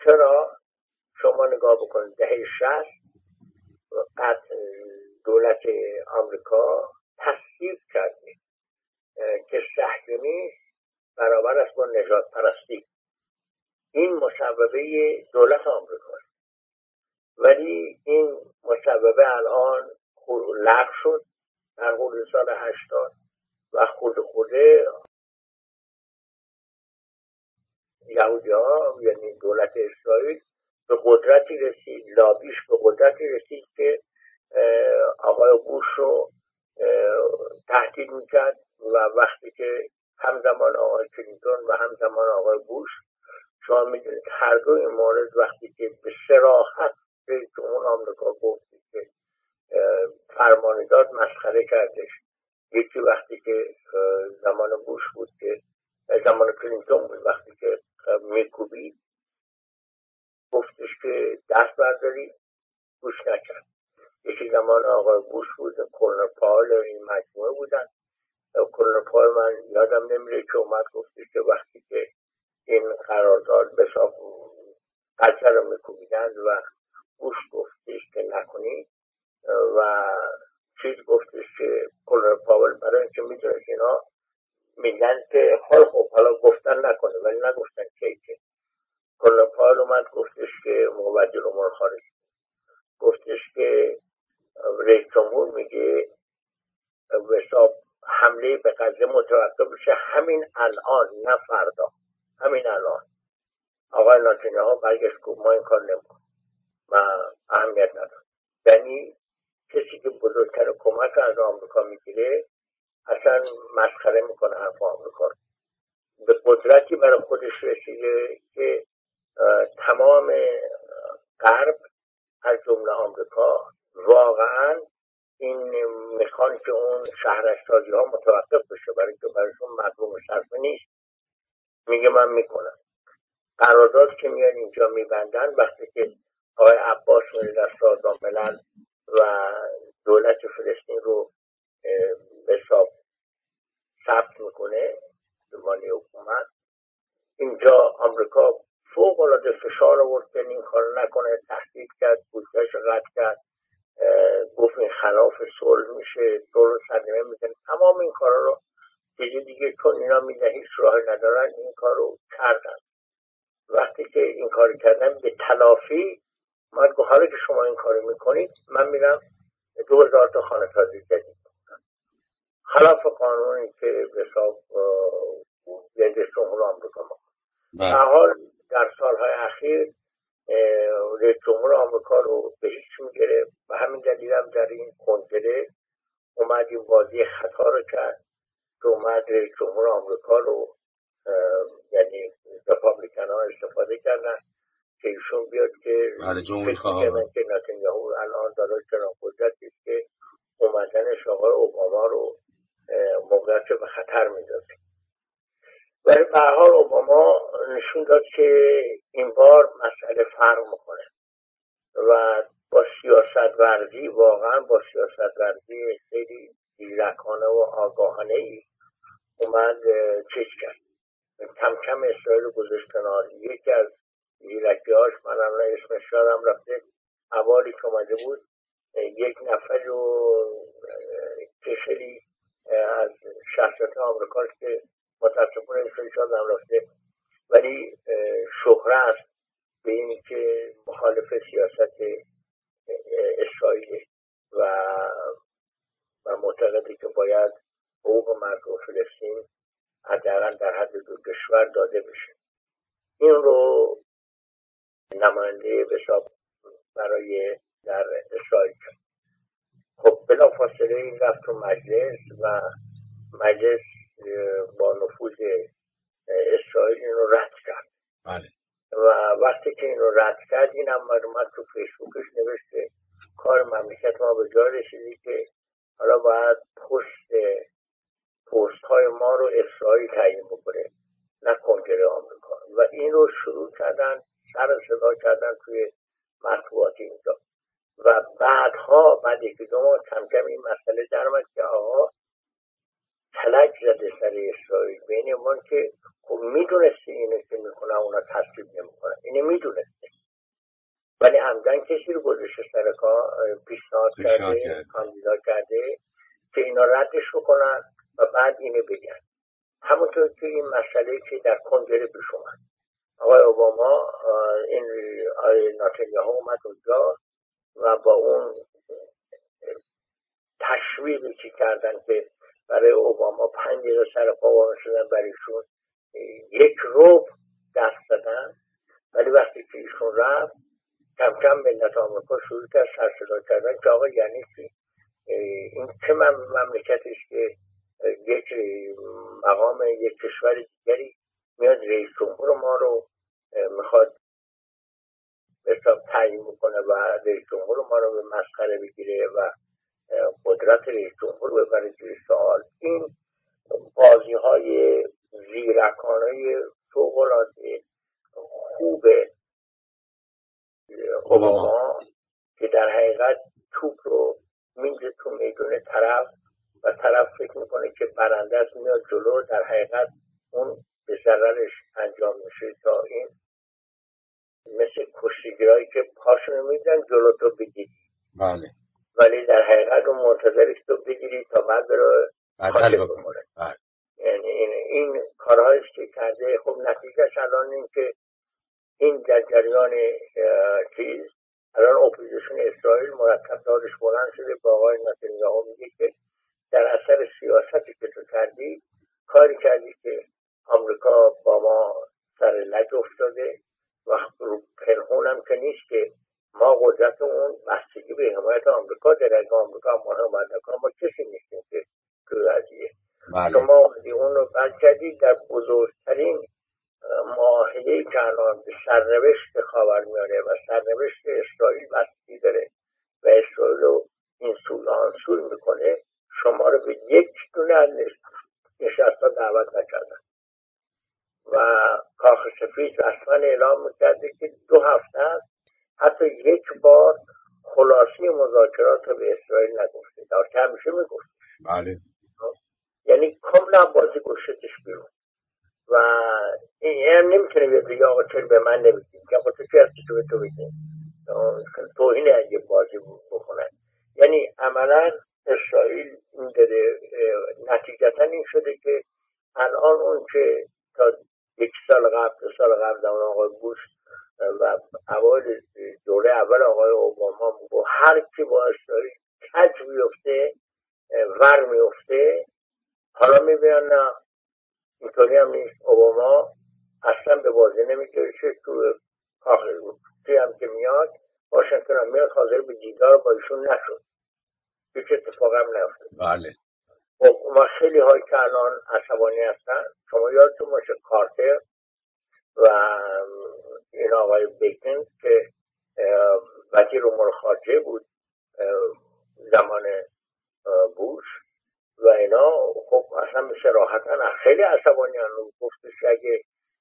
چرا؟ شما نگاه بکنید دهه 60 دولت آمریکا تصدیق کرد که صهیونیسم برابر است با نژاد پرستی. این مصوبه دولت آمریکا، ولی این مصوبه الان لغو شد در حدود سال 80 و خود یهودی‌ها یعنی دولت اسرائیل به قدرتی رسید، لابیش به قدرتی رسید که آقای بوش رو تهدید میکرد و وقتی که همزمان آقای کلینتون و همزمان آقای بوش، شما میدونید هر دو این مورد وقتی که به صراحت رئیس جمهور آمریکا گفت که فرماندار مسخره کردش، یکی وقتی که زمان بوش بود که زمان کلینتون بود وقتی که میکوبید گفتش که دست برداری، گوش نکرد. یکی زمان آقای بوش بود، کلنر پاول این مجموعه بودن. کلنر پاول من یادم نمیره که اومد گفتش که وقتی که این قرارداد به حساب قضیه رو میکوبیدند و بوش گفتش که نکنید و چیز گفتش که کلنر پاول برای اینکه میدونست اینا میگن که حالا گفتن نکنه، ولی نگفتن که کلنر پاول اومد گفتش که مبدل امور خارجی گفتش که رئیس جمهور میگه به حساب حمله به غزه متوقف بشه همین الان، نه فردا، همین الان. آقای نتانیاهو برگشت گفت ما این کار نمیکنیم و اهمیت نداره. یعنی کسی که بزرگتر کمک از آمریکا میگیره اصلا مسخره میکنه حرف آمریکا رو. به قدرتی برای خودش رسیده که تمام غرب از جمله آمریکا واقعا این میخوان که اون شهرستازی ها متوقف بشه، برای که برایشون مطلوب صرفه نیست. میگه من میکنم. قرارداد که میان اینجا میبندن وقتی که آقای عباس میره در سازمان ملل و دولت فلسطین رو به حساب ثبت میکنه زمانی حکومت، اینجا آمریکا فوق العاده فشار آورد که این کار نکنه، تهدید کرد، بودجه‌اش قطع کرد، گفت این خلاف صلح میشه، صلح صدمه میزنه. تمام این کارا رو دیگه چون اینا میدن هیچ راه ندارن این کار رو کردن. وقتی که این کار کردن به تلافی من گفت حالا که شما این کار میکنید من میرم 2000 تا خانه سازی جدید میکنم خلاف قانونی که به حساب رئیس جمهور آمریکا میکنه. در حال در سالهای اخیر رئیس جمهور آمریکا رو به هیچ میگرفت و همین دلیل هم در این کنگره اومد این بازی خطا رو کرد که اومد رئیس جمهور آمریکا رو یعنی رپابلیکن ها استفاده کردن که ایشون بیاد که جمهوری خواهان که نتانیاهو الان داره چنان قدرتی که اومدنش آقای اوباما رو موقعیت به خطر میداد. ولی به هر حال اوباما نشون داد که این بار مسئله فرق میکنه و با سیاست ورزی، واقعا با سیاست ورزی خیلی زیرکانه و آگاهانه ای اومد چیز کرد، کم کم اسرائیل گذاشت کنار. یکی از زیرکی‌هاش من الان اسمش یادم رفته، اوالی که اومده بود یک نفر رو که خیلی از شخصیت آمریکاست که متاسفانه اسمش یادم رفته ولی شهره است به این که مخالف سیاست اسرائیل و معتقده که باید حقوق مردم فلسطین حداقل در حد دو کشور داده بشه. این رو نماینده به حساب برای در اسرائیل کرد. خب بلافاصله این رفت تو مجلس و مجلس با نفوذ اسرائیل این رو رد کرد. بله. و وقتی که این رو رد کرد این هم اومد تو فیسبوکش نوشته کار مملکت ما به جای رسیدی که حالا باید پست های ما رو اسرائیل تعیین بکنه نه کنگره آمریکا. و این رو شروع کردن سر صدا کردن توی مطبوعات اینجا و بعد یکی دو ماه کم کم این مسئله در اومد که آقا کلک زده سر اسرائیل بین ما که خب میدونستی اینو که میکنه اونا تصویب نمیکنن، اینو میدونست ولی عمدن کسی رو گذاشته سر کار، پیشنهاد کرده، کاندیدا کرده که اینا ردش بکنن و بعد اینو بگن. همونطور که این مسئله که در کنگره پیش اومد، آقای اوباما، این آقای نتانیاهو اومد اونجا و با اون تشویقی که کردن که برای اوباما 5 دقیقه سر پا وارد شدن، برایشون 1 ربع دست دادن. ولی وقتی که ایشون رفت، کم کم ملت آمریکا شروع کرد سر صدا کردن که آقا یعنی چی؟ این چه مملکتش که یک مقام یک کشور دیگری میاد رئیس جمهور ما رو میخواد حساب تعیین میکنه و رئیس جمهور ما رو به مسخره بگیره و قدرت رئیس جمهور ببره زیر سوال. این بازی های زیرکانه فوق‌العاده خوب اوباما که در حقیقت توپ رو میزه تو میدون طرف و طرف فکر میکنه که برنده است، میاد جلو، در حقیقت اون به ضررش انجام میشه. تا این مثل کشتیگیرایی که پاشونو میدن جلو تو بگیری، بله، ولی در حقیقت اون منتظرش تو بگیری تا بعد بره خاطر بمونه. یعنی این کارهایش که کرده. خب نتیجهش الان این که این در جریان چیز الان اپوزیشن اسرائیل مرتب دارش بلند شده با آقای نتانیاهو میگه که در اثر سیاستی که تو کردی، کاری کردی که آمریکا با ما سر لج افتاده و پنهون هم که نیست که ما قدرت اون بستگی به حمایت آمریکا داره. اگه آمریکا ما حمایت نکنه ما کسی نیستیم که تو قضیه. شما اون رو بند کردی در بزرگترین معاهده‌ای که الان به سرنوشت خاورمیانه و سرنوشت اسرائیل بستگی داره و اسرائیل رو این سول آن سول میکنه، شما رو به یک دونه از نشست‌ها دعوت نکردن و کاخ سفید رسما اعلام میکرده که 2 هفته است حتی یک بار خلاصی مذاکرات رو به اسرائیل نگفته، در که همیشه میگفت. بله. یعنی کاملا بازی گوشتش بیرون و این هم نمیتونه بیاد بگه آقا چرا به من نمیگیم، که آقا تو چه هستی تو به تو بگیم، توهینه اگه بازی بکنن. یعنی عملا اسرائیل این داره نتیجتا این شده که الان اون که تا 1 سال قبل 2 سال قبل در آقای بوش و اوایل دوره اول آقای اوباما بود هر کی با اسرائیل کج میفته ور میفته، حالا میبینن نه اینطوری هم نیست. اوباما اصلا به بازی نمیگیره، تو کاخی هم که میاد واشنگتن هم میاد حاضر به دیدار با ایشون نشد، هیچ اتفاق هم نیفتاد. بله. و خیلی هایی که الان عصبانی هستن، شما یادتون باشه کارتر و این آقای بیکن که وزیر امور خارجه بود زمان بوش و اینا، خب اصلا به صراحتن خیلی عصبانی هستن. گفتش اگه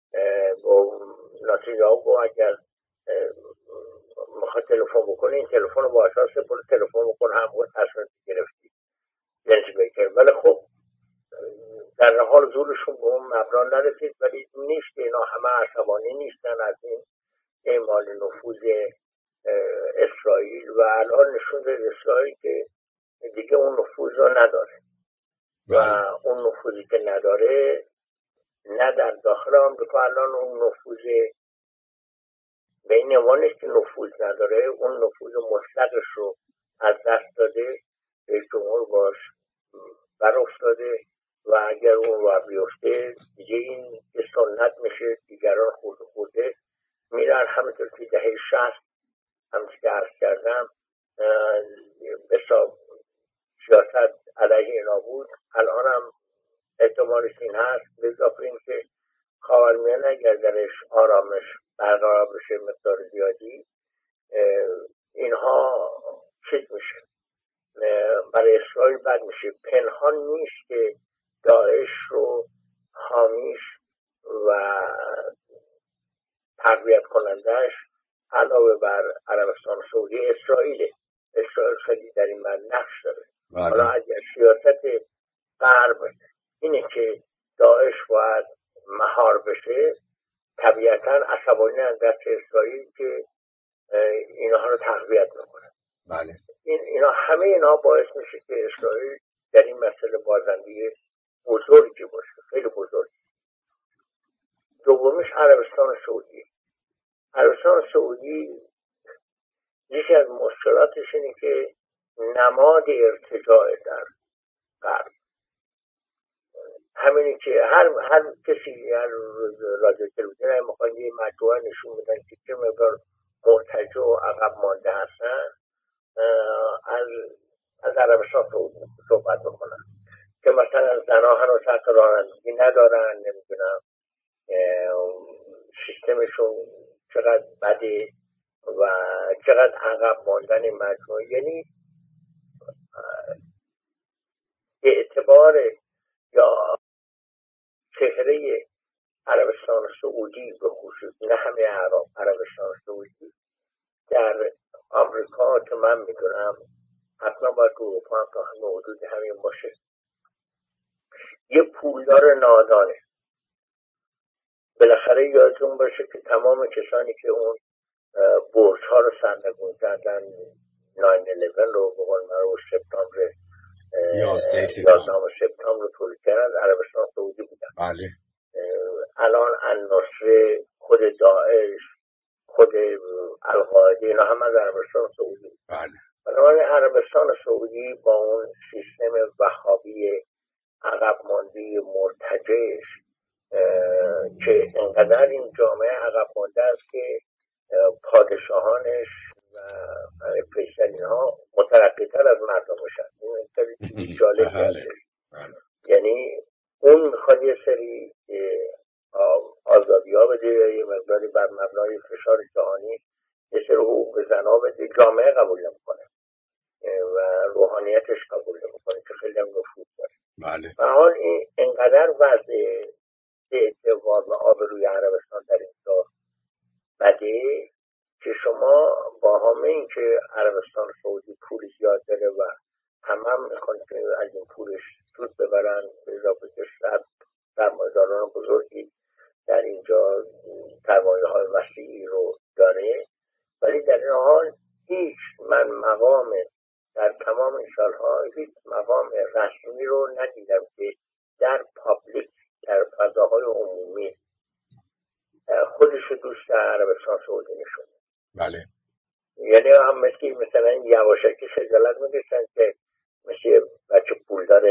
نتانیاهو گفت اگر میخواد تلفن بکنه این تلفن رو با اساس برو تلفن بکن، هم بود تصمیم گرفتی جنس بیکر. ولی خب در حال زورشون به اون مبنا نرسید. ولی نیست که اینا همه عصبانی نیستن از این اعمال نفوذ اسرائیل و الان نشون داد اسرائیل که دیگه اون نفوذ رو نداره و اون نفوذی که نداره نه در داخل آمریکا الان اون نفوذ به این عنوان نیست که نفوذ نداره، اون نفوذ مطلقش رو از دست داده، رئیس جمهور باش بر افتاده و اگر اون رو بیفته دیگه این سنت میشه، دیگران خورده میرن. همینطور که دهه 60 همچه که عرض کردم حساب سیاست علیه اینا بود، الان هم احتمالش این هست. به اضافه این که خاورمیانه اگر درش آرامش برقرار بشه مقدار زیادی، اینها چیز میشه برای اسرائیل بد میشه. پنهان نیست که داعش رو حامیش و تقویت کنندش علاوه بر عربستان سعودی اسرائیل خیلی در این من نقش داره. حالا اگر سیاست غرب اینه که داعش باید مهار بشه، طبیعتا عصبانی از دست اسرائیل که اینها رو تقویت میکنه. بله. همه اینا باعث میشه که اسرائیل در این مسئله بازنده بزرگی باشه، خیلی بزرگ. دومیش عربستان سعودی. عربستان سعودی یکی از مشکلاتش اینه که نماد ارتجاع در غرب، همینی که هر کسی، هر رادیو تلویزیون میخواد یه مجموعه نشون بدن که چه مقدار مرتجع و عقب مانده هستن، از عربستان صحبت بکنن که مثلا زنها هنوز حق رانندگی ندارن، نمیدونم سیستمشون چقدر بده و چقدر عقب ماندن مجموعه. یعنی اعتبار یا چهره عربستان سعودی به خصوص، نه همه عربستان سعودی، در آمریکا که من میدونم حتما باید اروپا هم تا همه حدود همین باشه، یه پولدار نادانه. بالاخره یادتون باشه که تمام کسانی که اون برج ها رو سرنگون کردن، 9/11 رو به قول معروف سپتامبر 11 سپتامبر رو تولید کردن، عربستان سعودی بودن. بله. الان النصره، خود داعش، خود القاعده، اینا هم از عربستان سعودی بود. بله. بنابراین عربستان سعودی با اون سیستم وهابی عقب مانده مرتجعش که انقدر این جامعه عقب مانده است که پادشاهانش و پیشترین ها مترقی‌تر از مردمشن. این خیلی جالبی هست. یعنی اون میخواد یه سری آزادی ها بده، یه مقداری بر مبنای فشار جهانی یه سری حقوق زنها بده، جامعه قبول نمیکنه و روحانیتش قبول نمیکنه که خیلی هم نفوذ داره. بله. به حال این انقدر وضع اعتبار و آبروی عربستان در اینجا بده که شما با همه این که عربستان سعودی پول زیاد داره و هم میخوان که از این پولش سود ببرن، به اضافه که سرمایه‌داران بزرگی در اینجا سرمایه‌های وسیعی رو داره، ولی در این حال من مقام در تمام این سالها هیچ مقام رسمی رو ندیدم که در پابلیک، در فضاهای عمومی خودش رو دوست عربستان سعودی نشون. بله. یعنی هم مثلا یواشکی خجالت میکشن که مثل بچه پولدار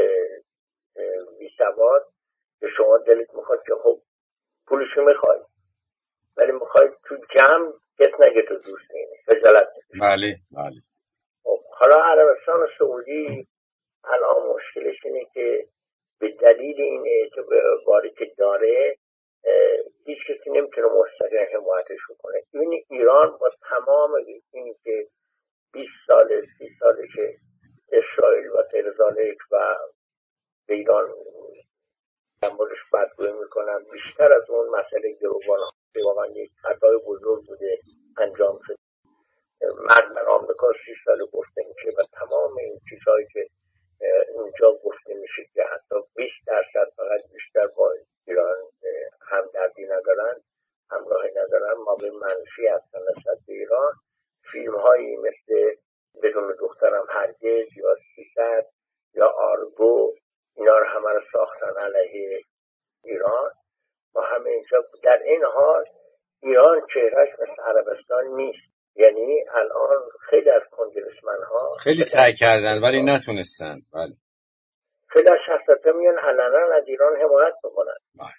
بی سواد که شما دلت میخواد که خب پولشو میخوای، ولی میخوای تو جمع کس نگه تو دوست اینه، خجالت میکشن. بله بله. خب حالا عربستان سعودی الان مشکلش اینه که به دلیل این اعتباری که داره هیچ کسی نمیتونه مستقیم حمایتش کنه. این ایران با تمام اینی که 20 سال 30 ساله که اسرائیل و غیر ذالک و به ایران دنبالش بدگویی میکنن، بیشتر از اون مسئله گروگان واقعا یک خطای بزرگ بوده انجام شد. مرد آمریکا 30 سال گفته میشه و تمام این چیزهایی که اینجا گفته میشه که حتی 20% فقط بیشتر با ایران همدردی ندارن، همراهی ندارن، ما به منفی هستن نسبت به ایران. فیلم هایی مثل بدون دخترم هرگز یا 300 یا آرگو، اینا رو همه رو ساختن علیه ایران. ما همه اینجا در این حال ایران چهرهش مثل عربستان نیست. یعنی الان خیلی از کنگرسمن ها خیلی سعی کردن ولی نتونستن. بله. خیلی از شخصیت‌ها میان علنا از ایران حمایت بکنن.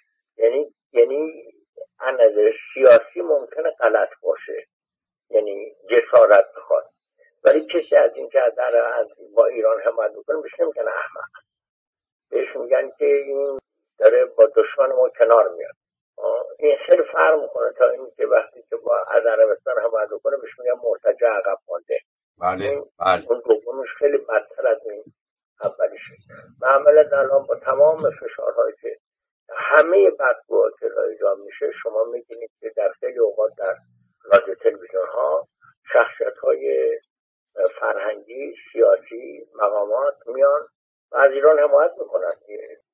یعنی از نظر سیاسی ممکنه غلط باشه، یعنی جسارت بخواد، ولی کسی از این که از با ایران حمایت بکنه بهش نمیگن احمق، بهش میگن که این داره با دشمن ما کنار میاد. این خیلی فرق میکنه تا این که وقتی که با از عربستان حمایت بکنه بهش میگن مرتجع عقب مانده. بله. اون دومش خیلی بدتر از این اولیشه. معاملات الان با تمام فشارهایی که همه بدگوها که رایجان میشه، شما میبینید که در خیلی اوقات در رادیو تلویزیون ها شخصیت های فرهنگی، سیاسی، مقامات میان و از ایران حمایت میکنن.